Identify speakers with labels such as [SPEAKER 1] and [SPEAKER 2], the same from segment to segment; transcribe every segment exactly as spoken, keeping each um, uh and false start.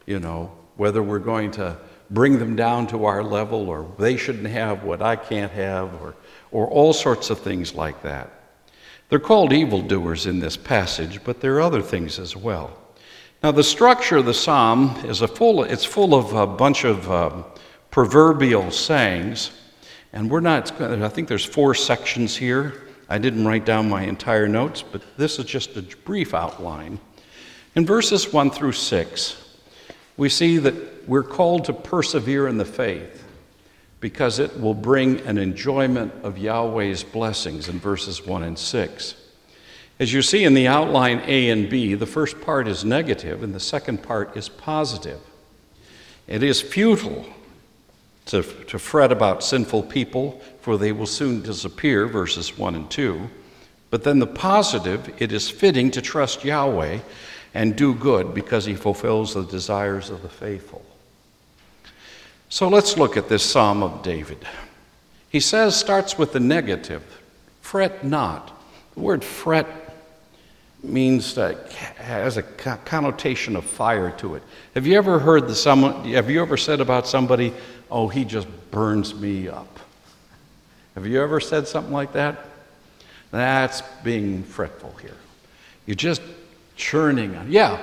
[SPEAKER 1] you know, whether we're going to bring them down to our level, or they shouldn't have what I can't have, or, or all sorts of things like that. They're called evildoers in this passage, but there are other things as well. Now, the structure of the psalm is a full, it's full of a bunch of um, proverbial sayings, and we're not, I think there's four sections here. I didn't write down my entire notes, but this is just a brief outline. In verses one through six, we see that we're called to persevere in the faith because it will bring an enjoyment of Yahweh's blessings in verses one and six. As you see in the outline A and B, the first part is negative and the second part is positive. It is futile to, to fret about sinful people, for they will soon disappear, verses one and two. But then the positive, it is fitting to trust Yahweh and do good because he fulfills the desires of the faithful. So let's look at this Psalm of David. He says, starts with the negative, fret not. The word fret means that has a connotation of fire to it. Have you ever heard the someone, have you ever said about somebody, oh, he just burns me up? Have you ever said something like that? That's being fretful here. You're just churning on. Yeah.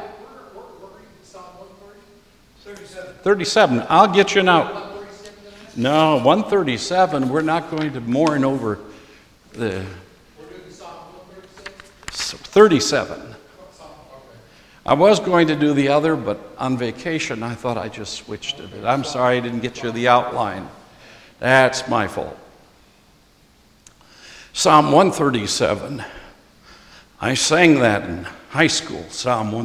[SPEAKER 1] thirty-seven. I'll get you now. No, one thirty-seven. We're not going to mourn over the thirty-seven. I was going to do the other, but on vacation I thought I just switched it. I'm sorry I didn't get you the outline. That's my fault. Psalm one thirty-seven. I sang that in high school, Psalm one